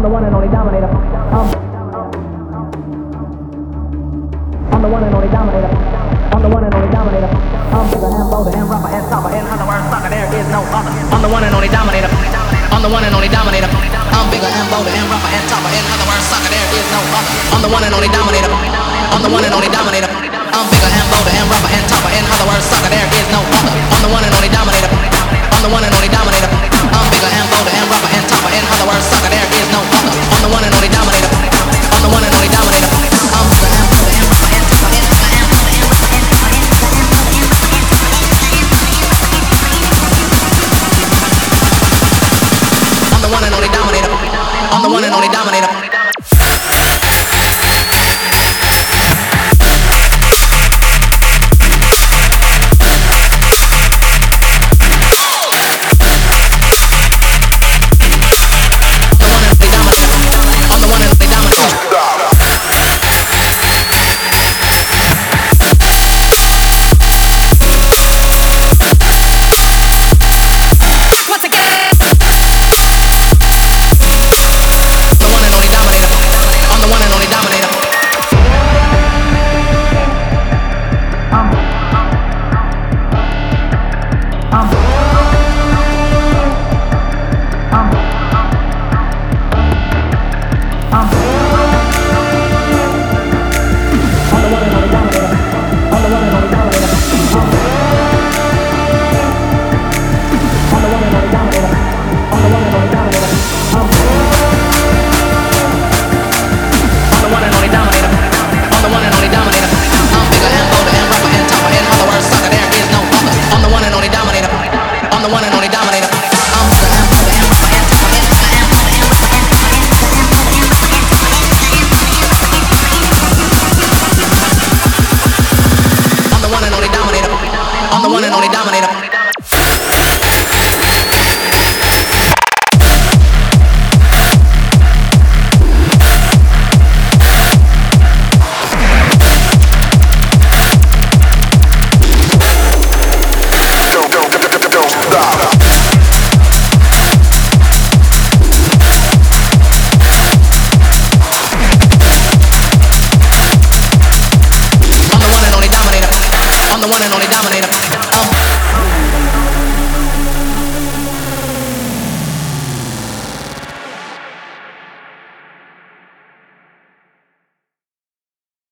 the one and only dominator. I'm the one and only dominator. I'm the one and only dominator. I'm bigger and bolder and rougher and tougher and other words sucker. There is no other. I'm the one and only dominator. I'm the one and only dominator. I'm bigger and bolder and rougher and tougher and other words sucker. There is no other. I'm the one and only dominator. I'm the one and only dominator. I'm bigger and bolder and rougher and tougher and other words sucker. There is no other. I'm the one and only dominator. I'm the one and only dominator. I'm bigger and bolder and rougher and tougher and other words sucker. There is no other. I'm the one and only dominator. I'm the one and only dominator. I'm bigger and bolder and rougher and tougher and other words sucker. There is no other. I'm the one and only dominator. I'm the one and only dominator. I'm the one and only dominator.